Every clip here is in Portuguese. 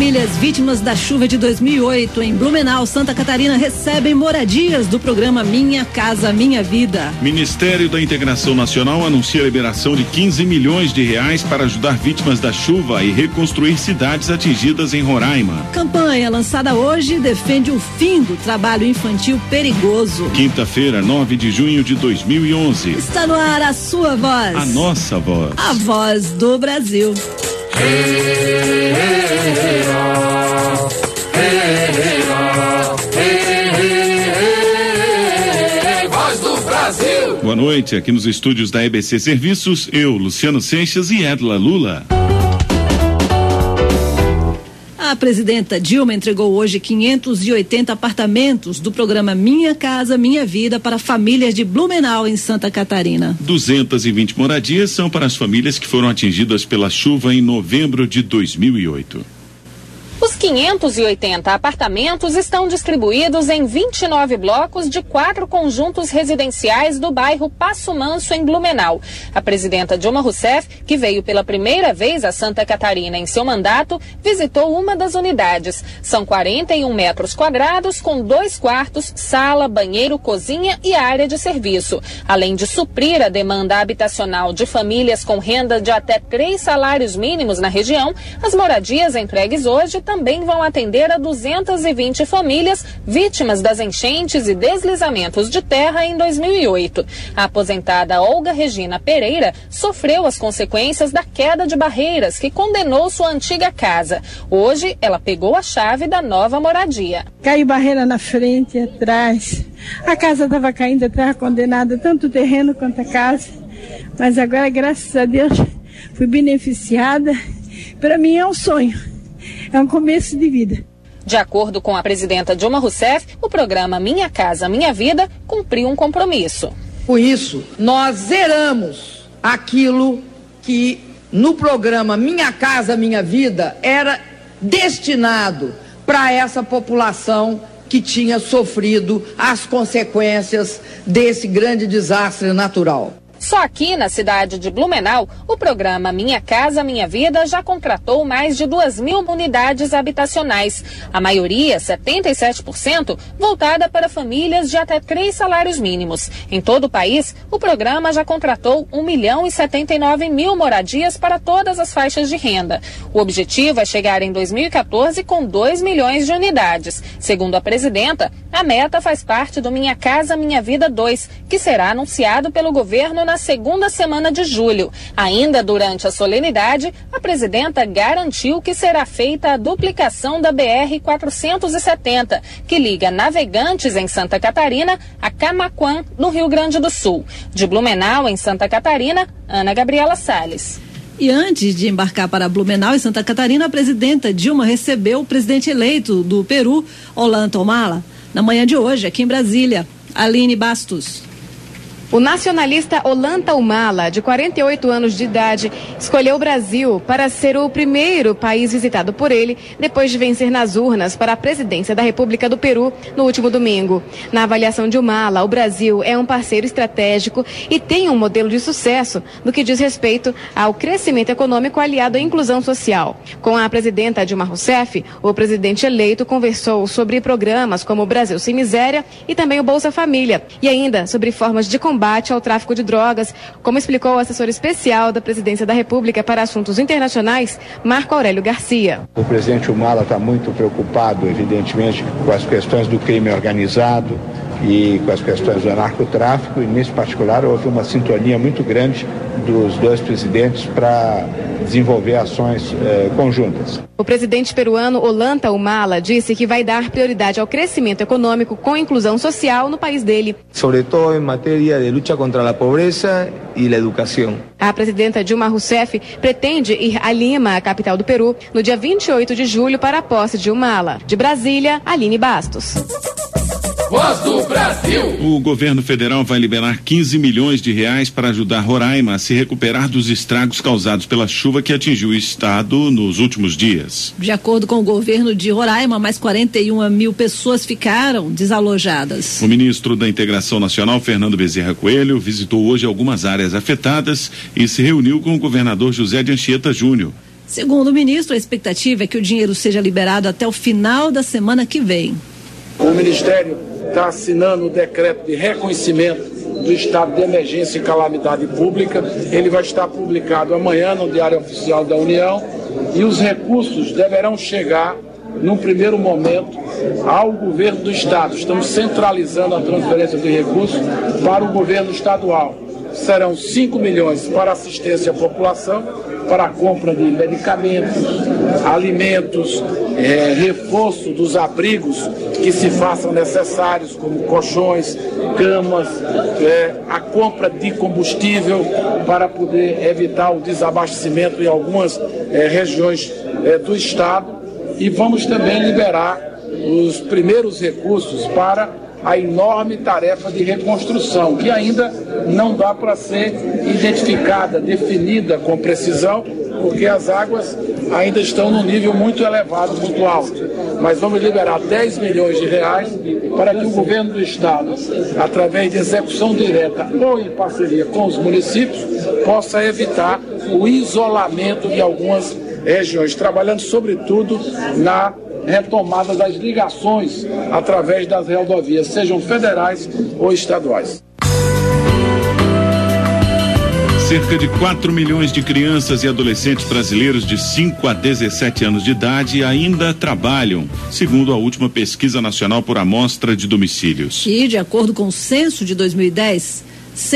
Famílias vítimas da chuva de 2008 em Blumenau, Santa Catarina, recebem moradias do programa Minha Casa Minha Vida. Ministério da Integração Nacional anuncia a liberação de 15 milhões de reais para ajudar vítimas da chuva e reconstruir cidades atingidas em Roraima. Campanha lançada hoje defende o fim do trabalho infantil perigoso. Quinta-feira, 9 de junho de 2011. Está no ar a sua voz. A nossa voz. A voz do Brasil. Voz do Brasil. Boa noite, aqui nos estúdios da EBC Serviços, eu, Luciano Seixas e Edla Lula. A presidenta Dilma entregou hoje 580 apartamentos do programa Minha Casa Minha Vida para famílias de Blumenau, em Santa Catarina. 220 moradias são para as famílias que foram atingidas pela chuva em novembro de 2008. Os 580 apartamentos estão distribuídos em 29 blocos de 4 conjuntos residenciais do bairro Passo Manso, em Blumenau. A presidenta Dilma Rousseff, que veio pela primeira vez a Santa Catarina em seu mandato, visitou uma das unidades. São 41 metros quadrados com 2 quartos, sala, banheiro, cozinha e área de serviço. Além de suprir a demanda habitacional de famílias com renda de até 3 salários mínimos na região, as moradias entregues hoje também vão atender a 220 famílias vítimas das enchentes e deslizamentos de terra em 2008. A aposentada Olga Regina Pereira sofreu as consequências da queda de barreiras que condenou sua antiga casa. Hoje, ela pegou a chave da nova moradia. Caiu barreira na frente e atrás. A casa estava caindo, estava condenada, tanto o terreno quanto a casa. Mas agora, graças a Deus, fui beneficiada. Para mim é um sonho. É um começo de vida. De acordo com a presidenta Dilma Rousseff, o programa Minha Casa Minha Vida cumpriu um compromisso. Com isso, nós zeramos aquilo que no programa Minha Casa Minha Vida era destinado para essa população que tinha sofrido as consequências desse grande desastre natural. Só aqui na cidade de Blumenau, o programa Minha Casa Minha Vida já contratou mais de 2.000 unidades habitacionais. A maioria, 77%, voltada para famílias de até 3 salários mínimos. Em todo o país, o programa já contratou 1.079.000 moradias para todas as faixas de renda. O objetivo é chegar em 2014 com 2 milhões de unidades. Segundo a presidenta, a meta faz parte do Minha Casa Minha Vida 2, que será anunciado pelo governo na segunda semana de julho. Ainda durante a solenidade, a presidenta garantiu que será feita a duplicação da BR-470, que liga Navegantes, em Santa Catarina, a Camaquã, no Rio Grande do Sul. De Blumenau, em Santa Catarina, Ana Gabriela Salles. E antes de embarcar para Blumenau e Santa Catarina, a presidenta Dilma recebeu o presidente eleito do Peru, Ollanta Humala, na manhã de hoje, aqui em Brasília. Aline Bastos. O nacionalista Ollanta Humala, de 48 anos de idade, escolheu o Brasil para ser o primeiro país visitado por ele depois de vencer nas urnas para a presidência da República do Peru no último domingo. Na avaliação de Humala, o Brasil é um parceiro estratégico e tem um modelo de sucesso no que diz respeito ao crescimento econômico aliado à inclusão social. Com a presidenta Dilma Rousseff, o presidente eleito conversou sobre programas como o Brasil Sem Miséria e também o Bolsa Família, e ainda sobre formas de combate ao tráfico de drogas, como explicou o assessor especial da Presidência da República para Assuntos Internacionais, Marco Aurélio Garcia. O presidente Humala está muito preocupado, evidentemente, com as questões do crime organizado e com as questões do narcotráfico, e nesse particular houve uma sintonia muito grande dos dois presidentes para desenvolver ações conjuntas. O presidente peruano Ollanta Humala disse que vai dar prioridade ao crescimento econômico com inclusão social no país dele. Sobretudo em matéria de luta contra a pobreza e a educação. A presidenta Dilma Rousseff pretende ir a Lima, a capital do Peru, no dia 28 de julho para a posse de Humala. De Brasília, Aline Bastos. Voz do Brasil. O governo federal vai liberar 15 milhões de reais para ajudar Roraima a se recuperar dos estragos causados pela chuva que atingiu o estado nos últimos dias. De acordo com o governo de Roraima, mais 41.000 pessoas ficaram desalojadas. O ministro da Integração Nacional, Fernando Bezerra Coelho, visitou hoje algumas áreas afetadas e se reuniu com o governador José de Anchieta Júnior. Segundo o ministro, a expectativa é que o dinheiro seja liberado até o final da semana que vem. O Ministério está assinando o decreto de reconhecimento do estado de emergência e calamidade pública. Ele vai estar publicado amanhã no Diário Oficial da União e os recursos deverão chegar, num primeiro momento, ao governo do estado. Estamos centralizando a transferência de recursos para o governo estadual. Serão 5 milhões para assistência à população, para a compra de medicamentos, alimentos, reforço dos abrigos que se façam necessários, como colchões, camas, a compra de combustível para poder evitar o desabastecimento em algumas regiões do estado. E vamos também liberar os primeiros recursos para a enorme tarefa de reconstrução, que ainda não dá para ser identificada, definida com precisão, porque as águas ainda estão num nível muito elevado, muito alto. Mas vamos liberar 10 milhões de reais para que o governo do estado, através de execução direta ou em parceria com os municípios, possa evitar o isolamento de algumas regiões, trabalhando sobretudo na retomada das ligações através das rodovias, sejam federais ou estaduais. Cerca de 4 milhões de crianças e adolescentes brasileiros de 5 a 17 anos de idade ainda trabalham, segundo a última pesquisa nacional por amostra de domicílios. E, de acordo com o censo de 2010,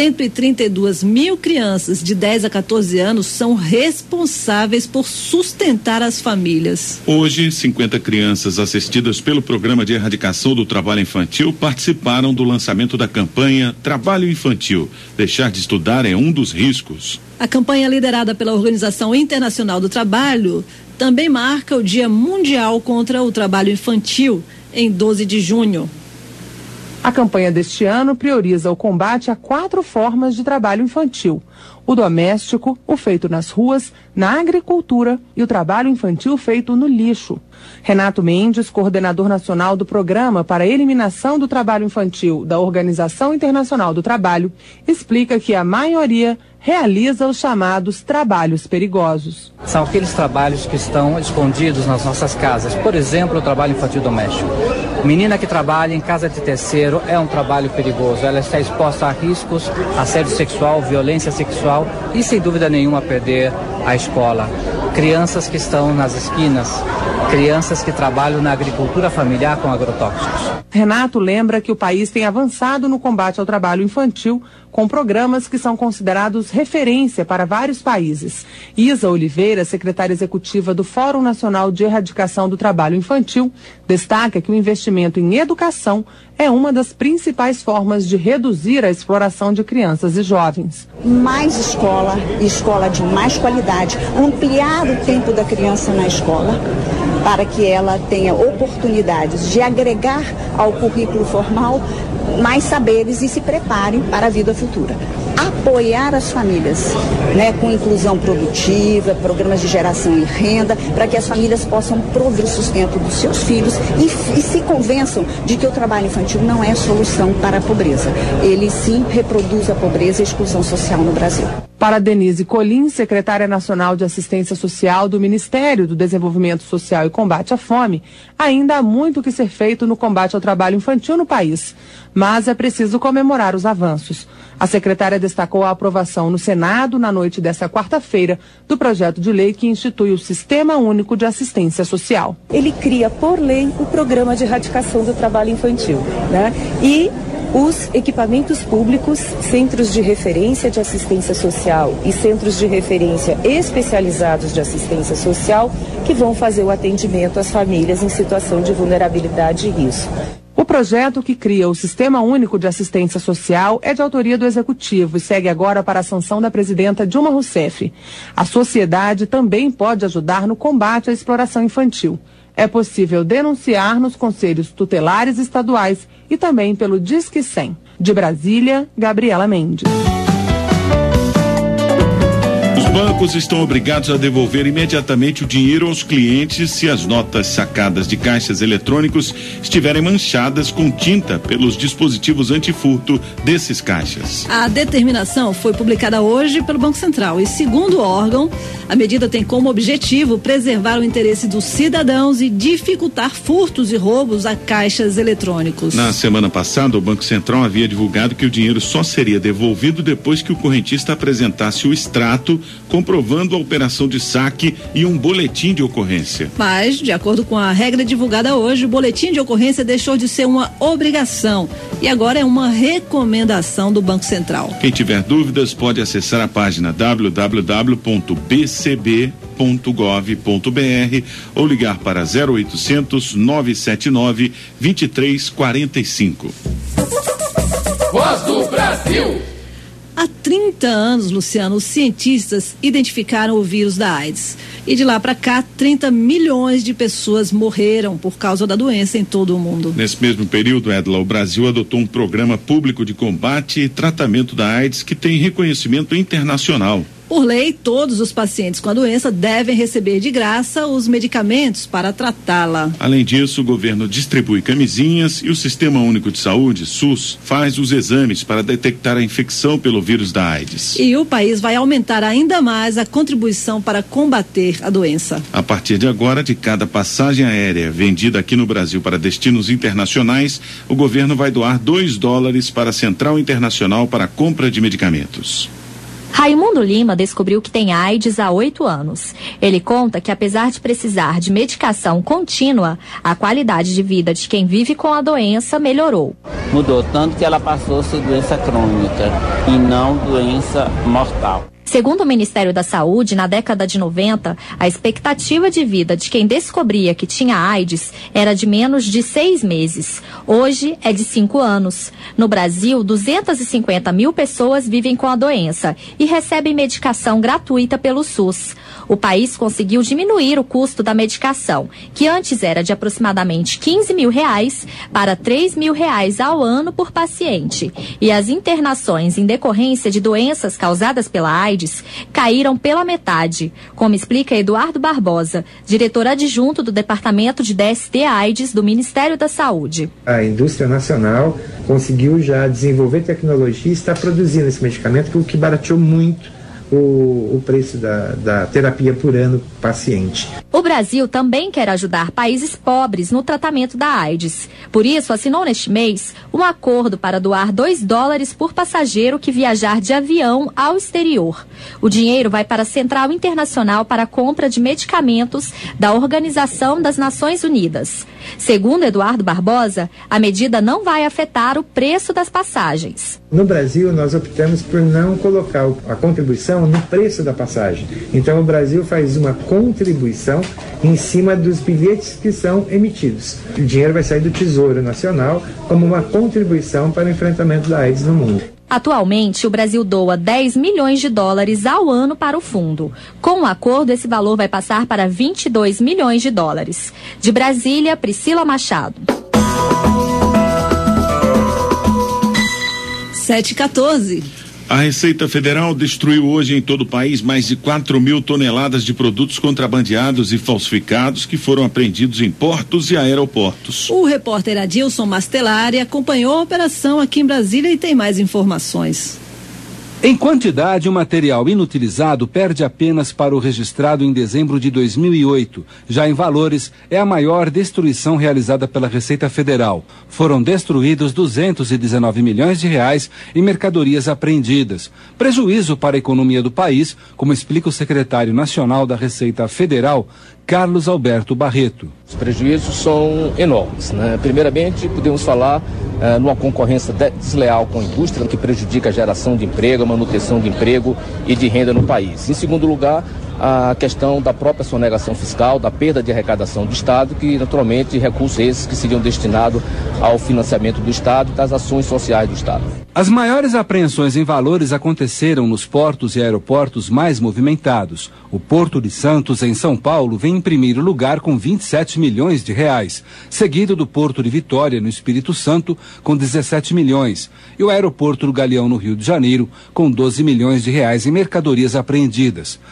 132 mil crianças de 10 a 14 anos são responsáveis por sustentar as famílias. Hoje, 50 crianças assistidas pelo Programa de Erradicação do Trabalho Infantil participaram do lançamento da campanha Trabalho Infantil. Deixar de estudar é um dos riscos. A campanha, liderada pela Organização Internacional do Trabalho, também marca o Dia Mundial contra o Trabalho Infantil, em 12 de junho. A campanha deste ano prioriza o combate a 4 formas de trabalho infantil: o doméstico, o feito nas ruas, na agricultura e o trabalho infantil feito no lixo. Renato Mendes, coordenador nacional do Programa para a Eliminação do Trabalho Infantil da Organização Internacional do Trabalho, explica que a maioria realiza os chamados trabalhos perigosos. São aqueles trabalhos que estão escondidos nas nossas casas. Por exemplo, o trabalho infantil doméstico. Menina que trabalha em casa de terceiro é um trabalho perigoso. Ela está exposta a riscos, assédio sexual, violência sexual e, sem dúvida nenhuma, a perder a escola. Crianças que estão nas esquinas, crianças que trabalham na agricultura familiar com agrotóxicos. Renato lembra que o país tem avançado no combate ao trabalho infantil com programas que são considerados referência para vários países. Isa Oliveira, secretária executiva do Fórum Nacional de Erradicação do Trabalho Infantil, destaca que o investimento em educação é uma das principais formas de reduzir a exploração de crianças e jovens. Mais escola e escola de mais qualidade, ampliar o tempo da criança na escola, para que ela tenha oportunidades de agregar ao currículo formal mais saberes e se preparem para a vida futura. Apoiar as famílias, com inclusão produtiva, programas de geração e renda, para que as famílias possam prover o sustento dos seus filhos e se convençam de que o trabalho infantil não é solução para a pobreza. Ele sim reproduz a pobreza e a exclusão social no Brasil. Para Denise Colim, secretária nacional de Assistência Social do Ministério do Desenvolvimento Social e Combate à Fome, ainda há muito que ser feito no combate ao trabalho infantil no país, mas é preciso comemorar os avanços. A secretária destacou a aprovação no Senado, na noite desta quarta-feira, do projeto de lei que institui o Sistema Único de Assistência Social. Ele cria, por lei, o Programa de Erradicação do Trabalho Infantil, E os equipamentos públicos, centros de referência de assistência social e centros de referência especializados de assistência social que vão fazer o atendimento às famílias em situação de vulnerabilidade e risco. O projeto que cria o Sistema Único de Assistência Social é de autoria do Executivo e segue agora para a sanção da presidenta Dilma Rousseff. A sociedade também pode ajudar no combate à exploração infantil. É possível denunciar nos conselhos tutelares estaduais e também pelo Disque 100. De Brasília, Gabriela Mendes. Os bancos estão obrigados a devolver imediatamente o dinheiro aos clientes se as notas sacadas de caixas eletrônicos estiverem manchadas com tinta pelos dispositivos antifurto desses caixas. A determinação foi publicada hoje pelo Banco Central e, segundo o órgão, A medida tem como objetivo preservar o interesse dos cidadãos e dificultar furtos e roubos a caixas eletrônicos. Na semana passada, o Banco Central havia divulgado que o dinheiro só seria devolvido depois que o correntista apresentasse o extrato comprovando a operação de saque e um boletim de ocorrência. Mas, de acordo com a regra divulgada hoje, o boletim de ocorrência deixou de ser uma obrigação e agora é uma recomendação do Banco Central. Quem tiver dúvidas pode acessar a página www.bcb.gov.br ou ligar para 0800 979 2345. Voz do Brasil. Há 30 anos, Luciano, os cientistas identificaram o vírus da AIDS. E de lá para cá, 30 milhões de pessoas morreram por causa da doença em todo o mundo. Nesse mesmo período, Edla, o Brasil adotou um programa público de combate e tratamento da AIDS que tem reconhecimento internacional. Por lei, todos os pacientes com a doença devem receber de graça os medicamentos para tratá-la. Além disso, o governo distribui camisinhas e o Sistema Único de Saúde, SUS, faz os exames para detectar a infecção pelo vírus da AIDS. E o país vai aumentar ainda mais a contribuição para combater a doença. A partir de agora, de cada passagem aérea vendida aqui no Brasil para destinos internacionais, o governo vai doar $2 para a Central Internacional para a compra de medicamentos. Raimundo Lima descobriu que tem AIDS há 8 anos. Ele conta que, apesar de precisar de medicação contínua, a qualidade de vida de quem vive com a doença melhorou. Mudou tanto que ela passou a ser doença crônica e não doença mortal. Segundo o Ministério da Saúde, na década de 90, a expectativa de vida de quem descobria que tinha AIDS era de menos de 6 meses. Hoje é de 5 anos. No Brasil, 250 mil pessoas vivem com a doença e recebem medicação gratuita pelo SUS. O país conseguiu diminuir o custo da medicação, que antes era de aproximadamente R$15 mil para R$3 mil ao ano por paciente. E as internações em decorrência de doenças causadas pela AIDS caíram pela metade, como explica Eduardo Barbosa, diretor adjunto do Departamento de DST-AIDS do Ministério da Saúde. A indústria nacional conseguiu já desenvolver tecnologia e está produzindo esse medicamento, o que barateou muito o preço da terapia por ano paciente. O Brasil também quer ajudar países pobres no tratamento da AIDS. Por isso, assinou neste mês um acordo para doar $2 por passageiro que viajar de avião ao exterior. O dinheiro vai para a Central Internacional para a compra de medicamentos da Organização das Nações Unidas. Segundo Eduardo Barbosa, a medida não vai afetar o preço das passagens. No Brasil, nós optamos por não colocar a contribuição no preço da passagem. Então, o Brasil faz uma contribuição em cima dos bilhetes que são emitidos. O dinheiro vai sair do Tesouro Nacional como uma contribuição para o enfrentamento da AIDS no mundo. Atualmente, o Brasil doa $10 milhões ao ano para o fundo. Com o acordo, esse valor vai passar para $22 milhões. De Brasília, Priscila Machado. 7h14. A Receita Federal destruiu hoje em todo o país mais de 4.000 toneladas de produtos contrabandeados e falsificados que foram apreendidos em portos e aeroportos. O repórter Adilson Mastelari acompanhou a operação aqui em Brasília e tem mais informações. Em quantidade, o material inutilizado perde apenas para o registrado em dezembro de 2008. Já em valores, é a maior destruição realizada pela Receita Federal. Foram destruídos R$219 milhões em mercadorias apreendidas. Prejuízo para a economia do país, como explica o secretário nacional da Receita Federal, Carlos Alberto Barreto. Os prejuízos são enormes, né? Primeiramente, podemos falar numa concorrência desleal com a indústria, que prejudica a geração de emprego, a manutenção de emprego e de renda no país. Em segundo lugar, a questão da própria sonegação fiscal, da perda de arrecadação do Estado, que naturalmente recursos esses que seriam destinados ao financiamento do Estado e das ações sociais do Estado. As maiores apreensões em valores aconteceram nos portos e aeroportos mais movimentados. O Porto de Santos, em São Paulo, vem em primeiro lugar com R$27 milhões, seguido do Porto de Vitória, no Espírito Santo, com 17 milhões, e o Aeroporto do Galeão, no Rio de Janeiro, com R$12 milhões em mercadorias apreendidas. Só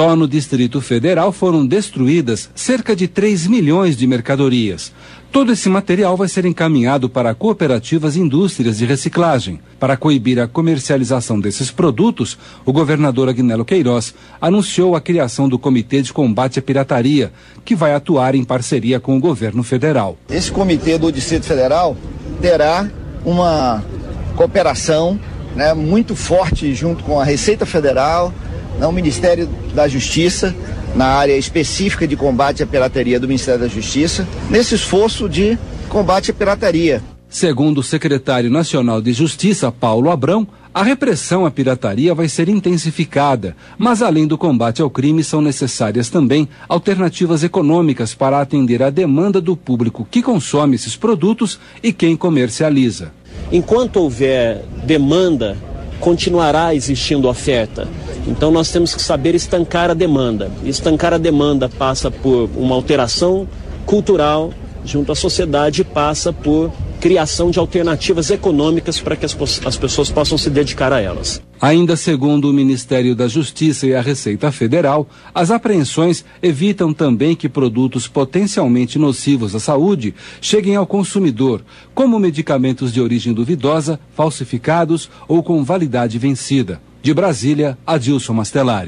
Só no Distrito Federal foram destruídas cerca de 3 milhões de mercadorias. Todo esse material vai ser encaminhado para cooperativas e indústrias de reciclagem. Para coibir a comercialização desses produtos, o governador Agnello Queiroz anunciou a criação do Comitê de Combate à Pirataria, que vai atuar em parceria com o governo federal. Esse comitê do Distrito Federal terá uma cooperação, muito forte junto com a Receita Federal, o Ministério da Justiça, na área específica de combate à pirataria do Ministério da Justiça, nesse esforço de combate à pirataria. Segundo o secretário nacional de Justiça, Paulo Abrão, a repressão à pirataria vai ser intensificada, mas além do combate ao crime são necessárias também alternativas econômicas para atender à demanda do público que consome esses produtos e quem comercializa. Enquanto houver demanda, continuará existindo oferta. Então nós temos que saber estancar a demanda. Estancar a demanda passa por uma alteração cultural junto à sociedade, passa por criação de alternativas econômicas para que as pessoas possam se dedicar a elas. Ainda segundo o Ministério da Justiça e a Receita Federal, as apreensões evitam também que produtos potencialmente nocivos à saúde cheguem ao consumidor, como medicamentos de origem duvidosa, falsificados ou com validade vencida. De Brasília, Adilson Mastelari.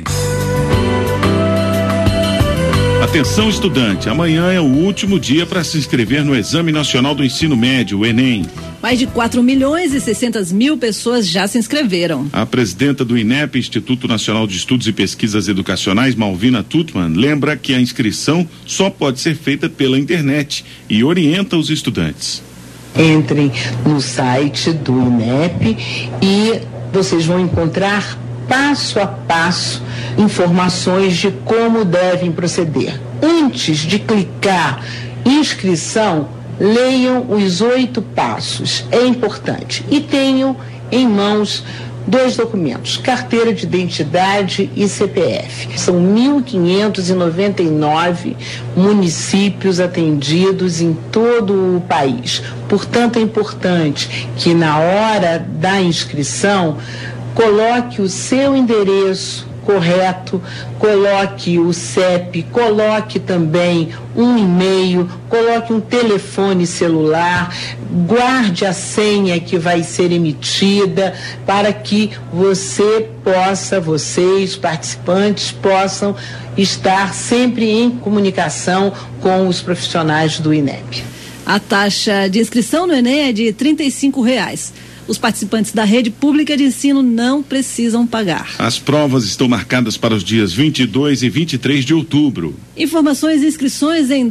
Atenção, estudante, amanhã é o último dia para se inscrever no Exame Nacional do Ensino Médio, o Enem. Mais de 4.600.000 pessoas já se inscreveram. A presidenta do INEP, Instituto Nacional de Estudos e Pesquisas Educacionais, Malvina Tutman, lembra que a inscrição só pode ser feita pela internet e orienta os estudantes. Entrem no site do INEP e vocês vão encontrar passo a passo informações de como devem proceder. Antes de clicar inscrição, leiam os 8 passos. É importante. E tenham em mãos 2 documentos, carteira de identidade e CPF. São 1.599 municípios atendidos em todo o país. Portanto, é importante que na hora da inscrição coloque o seu endereço correto, coloque o CEP, coloque também um e-mail, coloque um telefone celular, guarde a senha que vai ser emitida para que vocês, participantes, possam estar sempre em comunicação com os profissionais do INEP. A taxa de inscrição no Enem é de R$ 35. Os participantes da rede pública de ensino não precisam pagar. As provas estão marcadas para os dias 22 e 23 de outubro. Informações e inscrições em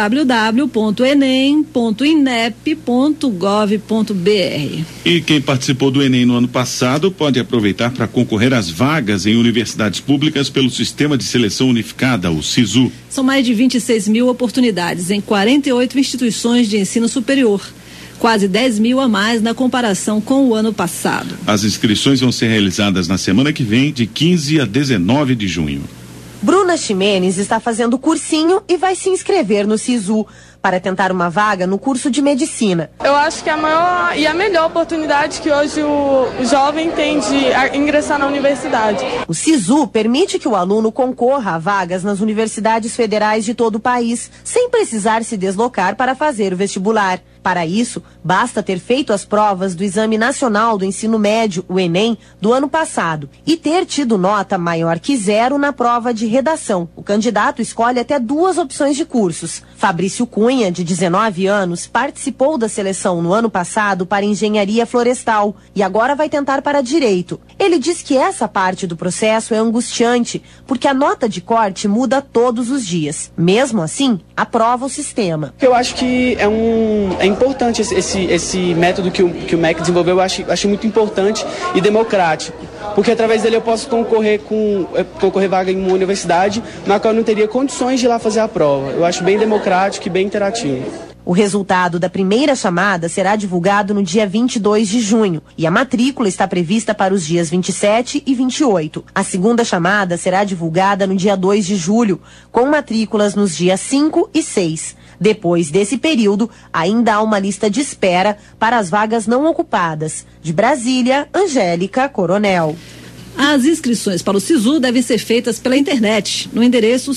www.enem.inep.gov.br. E quem participou do Enem no ano passado pode aproveitar para concorrer às vagas em universidades públicas pelo Sistema de Seleção Unificada, o SISU. São mais de 26.000 oportunidades em 48 instituições de ensino superior. Quase 10.000 a mais na comparação com o ano passado. As inscrições vão ser realizadas na semana que vem, de 15 a 19 de junho. Bruna Ximenes está fazendo cursinho e vai se inscrever no SISU para tentar uma vaga no curso de medicina. Eu acho que a maior e a melhor oportunidade que hoje o jovem tem de ingressar na universidade. O SISU permite que o aluno concorra a vagas nas universidades federais de todo o país, sem precisar se deslocar para fazer o vestibular. Para isso, basta ter feito as provas do Exame Nacional do Ensino Médio, o Enem, do ano passado e ter tido nota maior que 0 na prova de redação. O candidato escolhe até 2 opções de cursos. Fabrício Cunha, de 19 anos, participou da seleção no ano passado para engenharia florestal e agora vai tentar para direito. Ele diz que essa parte do processo é angustiante, porque a nota de corte muda todos os dias. Mesmo assim, aprova o sistema. Eu acho que é importante esse método que o MEC desenvolveu, eu acho muito importante e democrático, porque através dele eu posso concorrer vaga em uma universidade na qual eu não teria condições de ir lá fazer a prova. Eu acho bem democrático e bem interativo. O resultado da primeira chamada será divulgado no dia 22 de junho e a matrícula está prevista para os dias 27 e 28. A segunda chamada será divulgada no dia 2 de julho, com matrículas nos dias 5 e 6. Depois desse período, ainda há uma lista de espera para as vagas não ocupadas. De Brasília, Angélica Coronel. As inscrições para o SISU devem ser feitas pela internet, no endereço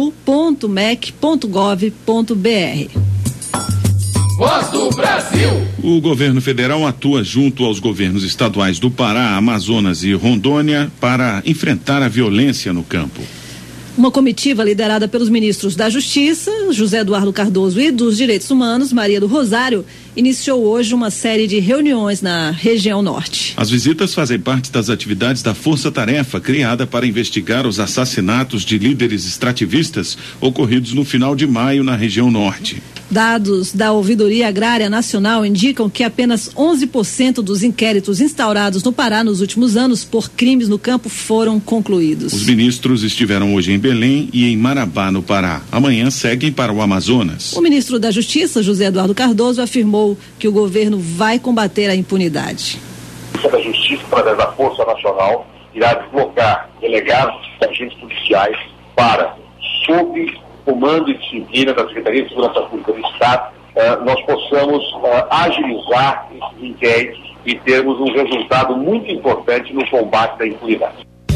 sisu.mec.gov.br. Voz do Brasil. O governo federal atua junto aos governos estaduais do Pará, Amazonas e Rondônia para enfrentar a violência no campo. Uma comitiva liderada pelos ministros da Justiça, José Eduardo Cardoso, e dos Direitos Humanos, Maria do Rosário, iniciou hoje uma série de reuniões na região norte. As visitas fazem parte das atividades da Força Tarefa, criada para investigar os assassinatos de líderes extrativistas ocorridos no final de maio na região norte. Dados da Ouvidoria Agrária Nacional indicam que apenas 11% dos inquéritos instaurados no Pará nos últimos anos por crimes no campo foram concluídos. Os ministros estiveram hoje em Belém e em Marabá, no Pará. Amanhã seguem para o Amazonas. O ministro da Justiça, José Eduardo Cardoso, afirmou que o governo vai combater a impunidade. A da Justiça, através da Força Nacional, irá deslocar delegados e agentes policiais para, sob comando e disciplina da Secretaria de Segurança Pública do Estado, nós possamos agilizar esses inquéritos e termos um resultado muito importante no combate da impunidade.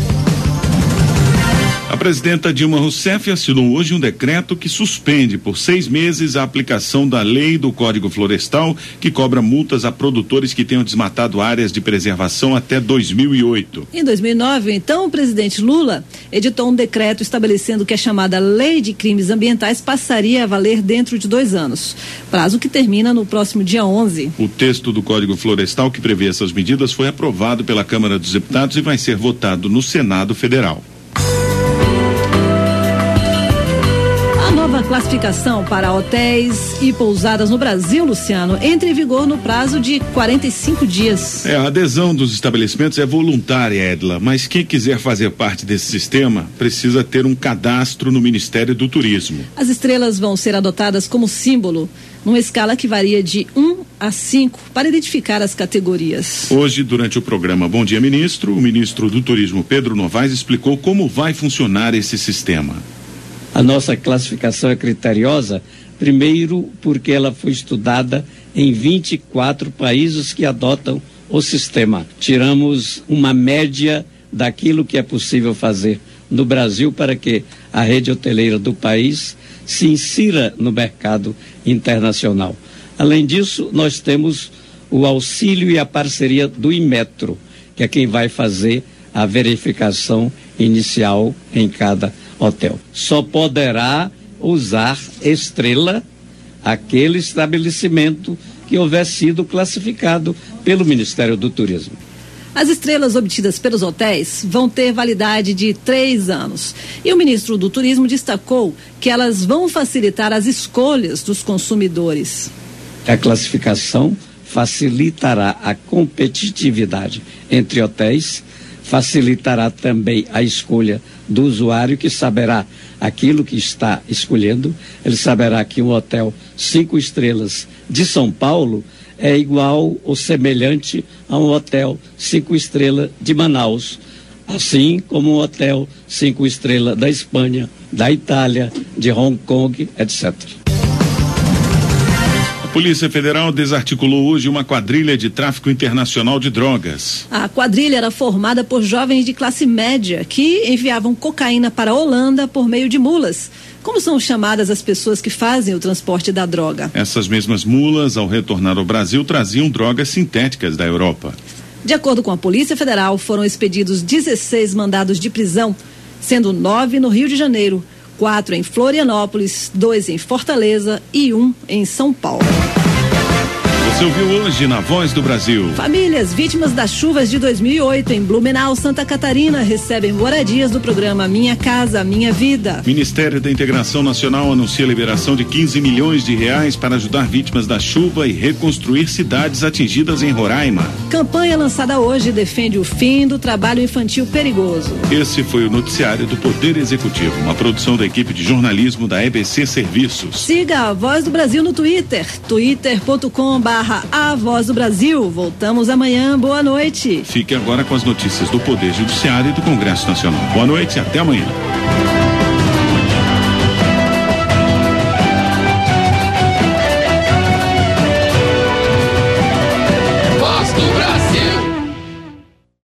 A presidenta Dilma Rousseff assinou hoje um decreto que suspende por 6 meses a aplicação da lei do Código Florestal, que cobra multas a produtores que tenham desmatado áreas de preservação até 2008. Em 2009, então, o presidente Lula editou um decreto estabelecendo que a chamada Lei de Crimes Ambientais passaria a valer dentro de 2 anos, prazo que termina no próximo dia 11. O texto do Código Florestal que prevê essas medidas foi aprovado pela Câmara dos Deputados e vai ser votado no Senado Federal. Nova classificação para hotéis e pousadas no Brasil, Luciano, entra em vigor no prazo de 45 dias. A adesão dos estabelecimentos é voluntária, Edla, mas quem quiser fazer parte desse sistema precisa ter um cadastro no Ministério do Turismo. As estrelas vão ser adotadas como símbolo, numa escala que varia de 1 a 5, para identificar as categorias. Hoje, durante o programa Bom Dia Ministro, o ministro do Turismo, Pedro Novaes, explicou como vai funcionar esse sistema. A nossa classificação é criteriosa, primeiro porque ela foi estudada em 24 países que adotam o sistema. Tiramos uma média daquilo que é possível fazer no Brasil para que a rede hoteleira do país se insira no mercado internacional. Além disso, nós temos o auxílio e a parceria do Inmetro, que é quem vai fazer a verificação inicial em cada hotel. Só poderá usar estrela aquele estabelecimento que houver sido classificado pelo Ministério do Turismo. As estrelas obtidas pelos hotéis vão ter validade de 3 anos. E o ministro do Turismo destacou que elas vão facilitar as escolhas dos consumidores. A classificação facilitará a competitividade entre hotéis, facilitará também a escolha do usuário, que saberá aquilo que está escolhendo. Ele saberá que um hotel 5 estrelas de São Paulo é igual ou semelhante a um hotel 5 estrelas de Manaus, assim como um hotel 5 estrelas da Espanha, da Itália, de Hong Kong, etc. A Polícia Federal desarticulou hoje uma quadrilha de tráfico internacional de drogas. A quadrilha era formada por jovens de classe média que enviavam cocaína para a Holanda por meio de mulas. Como são chamadas as pessoas que fazem o transporte da droga? Essas mesmas mulas, ao retornar ao Brasil, traziam drogas sintéticas da Europa. De acordo com a Polícia Federal, foram expedidos 16 mandados de prisão, sendo 9 no Rio de Janeiro, 4 em Florianópolis, 2 em Fortaleza e 1 em São Paulo. Você ouviu hoje na Voz do Brasil. Famílias vítimas das chuvas de 2008 em Blumenau, Santa Catarina, recebem moradias do programa Minha Casa, Minha Vida. Ministério da Integração Nacional anuncia a liberação de 15 milhões de reais para ajudar vítimas da chuva e reconstruir cidades atingidas em Roraima. Campanha lançada hoje defende o fim do trabalho infantil perigoso. Esse foi o noticiário do Poder Executivo, uma produção da equipe de jornalismo da EBC Serviços. Siga a Voz do Brasil no Twitter, twitter.com/A Voz do Brasil. Voltamos amanhã. Boa noite. Fique agora com as notícias do Poder Judiciário e do Congresso Nacional. Boa noite e até amanhã.